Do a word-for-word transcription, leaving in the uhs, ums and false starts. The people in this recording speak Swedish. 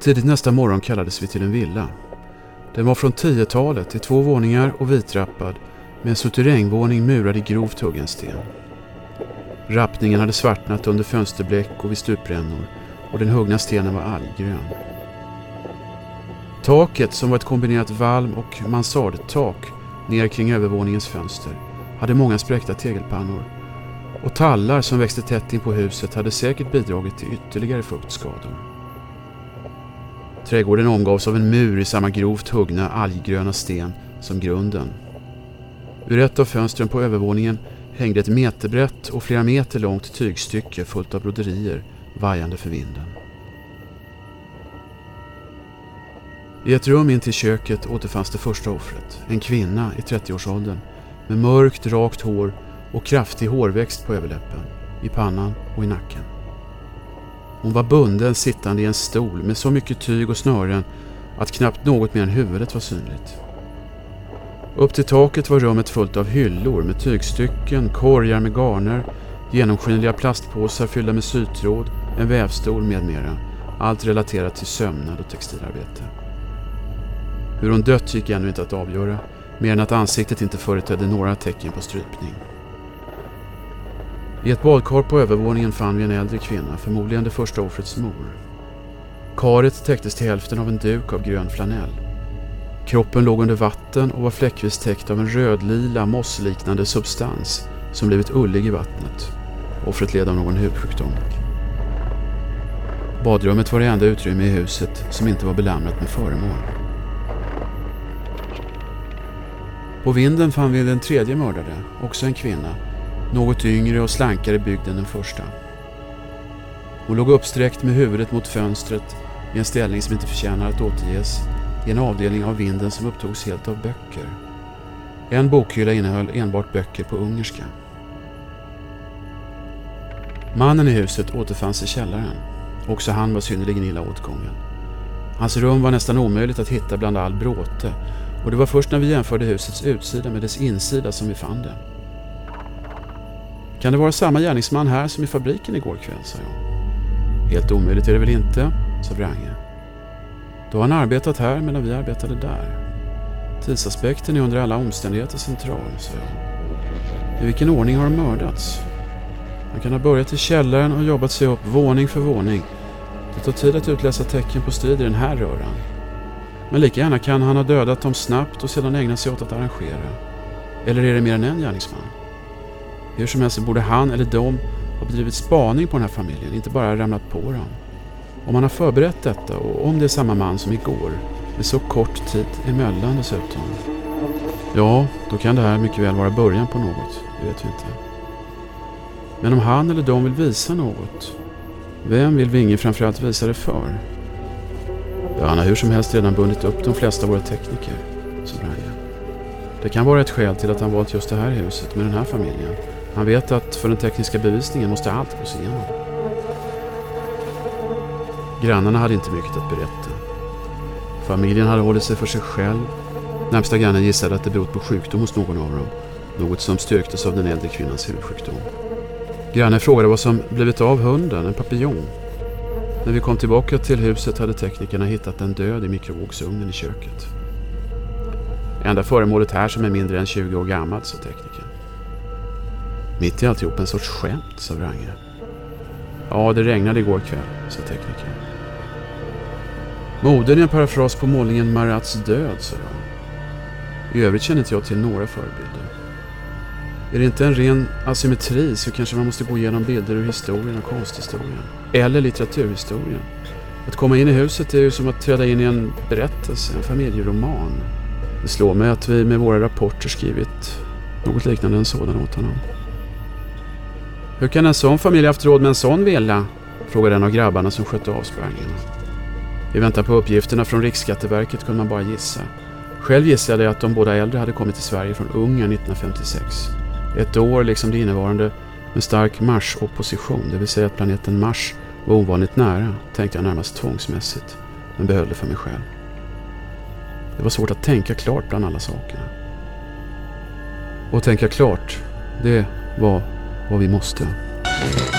Tidigt nästa morgon kallades vi till en villa. Den var från tiotalet i två våningar och vitrappad med en suterrängvåning murad i grovt huggen sten. Rappningen hade svartnat under fönsterbläck och vid stuprännor och den huggna stenen var alggrön. Taket, som var ett kombinerat valm- och mansardtak ner kring övervåningens fönster, hade många spräckta tegelpannor och tallar som växte tätt in på huset hade säkert bidragit till ytterligare fuktskador. Trädgården omgavs av en mur i samma grovt huggna alggröna sten som grunden. Ur ett av fönstren på övervåningen hängde ett meterbrett och flera meter långt tygstycke fullt av broderier, vajande för vinden. I ett rum in till köket återfanns det första offret, en kvinna i trettioårsåldern med mörkt, rakt hår och kraftig hårväxt på överläppen, i pannan och i nacken. Hon var bunden sittande i en stol med så mycket tyg och snören att knappt något mer än huvudet var synligt. Upp till taket var rummet fullt av hyllor med tygstycken, korgar med garner, genomskinliga plastpåsar fyllda med sytråd, en vävstol med mera. Allt relaterat till sömnad och textilarbete. Hur hon dött gick ännu inte att avgöra, mer än att ansiktet inte företedde några tecken på strypning. I ett badkar på övervåningen fann vi en äldre kvinna, förmodligen det första offrets mor. Karet täcktes till hälften av en duk av grön flanell. Kroppen låg under vatten och var fläckvis täckt av en rödlila, mossliknande substans som blivit ullig i vattnet. Offret led av någon hudsjukdom. Badrummet var det enda utrymme i huset som inte var belamrat med föremål. På vinden fann vi den tredje mördare, också en kvinna, något yngre och slankare byggd än den första. Hon låg uppsträckt med huvudet mot fönstret i en ställning som inte förtjänar att återges, i en avdelning av vinden som upptogs helt av böcker. En bokhylla innehöll enbart böcker på ungerska. Mannen i huset återfanns i källaren. Också han var synnerligen illa åtgången. Hans rum var nästan omöjligt att hitta bland all bråte, och det var först när vi jämförde husets utsida med dess insida som vi fann det. Kan det vara samma gärningsman här som i fabriken igår kväll, sa jag. Helt omöjligt är det väl inte, sa Wrange. Då har han arbetat här medan vi arbetade där. Tidsaspekten är under alla omständigheter central, sa jag. I vilken ordning har de mördats? Han kan ha börjat i källaren och jobbat sig upp våning för våning. Det tar tid att utläsa tecken på strid i den här röran. Men lika gärna kan han ha dödat dem snabbt och sedan ägnat sig åt att arrangera. Eller är det mer än en gärningsman? Hur som helst borde han eller de ha bedrivit spaning på den här familjen, inte bara ramlat på dem. Om han har förberett detta och om det är samma man som igår, med så kort tid emellan dessutom. Ja, då kan det här mycket väl vara början på något, det vet vi inte. Men om han eller de vill visa något, vem vill Vinge framförallt visa det för? Ja, han har hur som helst redan bundit upp de flesta av våra tekniker, som Wrange. Det kan vara ett skäl till att han valt just det här huset med den här familjen. Han vet att för den tekniska bevisningen måste allt gås igenom. Grannarna hade inte mycket att berätta. Familjen hade hållit sig för sig själv. Närmsta grannen gissade att det berott på sjukdom hos någon av dem. Något som styrktes av den äldre kvinnans hudsjukdom. Grannen frågade vad som blivit av hunden, en papillon. När vi kom tillbaka till huset hade teknikerna hittat den död i mikrovågsugnen i köket. Enda föremålet här som är mindre än tjugo år gammalt, sa teknikern. Mitt i alltihop en sorts skämt, sa Wrange. Ja, det regnade igår kväll, sa teknikern. Moden är en parafras på målningen Marats död, sa jag. I övrigt känner inte jag till några förebilder. Är det inte en ren asymmetri så kanske man måste gå igenom bilder ur historien och konsthistorien. Eller litteraturhistorien. Att komma in i huset är ju som att träda in i en berättelse, en familjeroman. Det slår mig att vi med våra rapporter skrivit något liknande en sådan åt honom. Hur kan en sån familj haft råd med en sån villa? Frågade en av grabbarna som skötte avspärrningarna. I väntan på uppgifterna från Riksskatteverket kunde man bara gissa. Själv gissade jag att de båda äldre hade kommit till Sverige från Ungern nittonhundrafemtiosex. Ett år liksom det innevarande med stark Mars-opposition, det vill säga att planeten Mars var ovanligt nära, tänkte jag närmast tvångsmässigt, men behöll det för mig själv. Det var svårt att tänka klart bland alla sakerna. Och tänka klart, det var vad vi måste.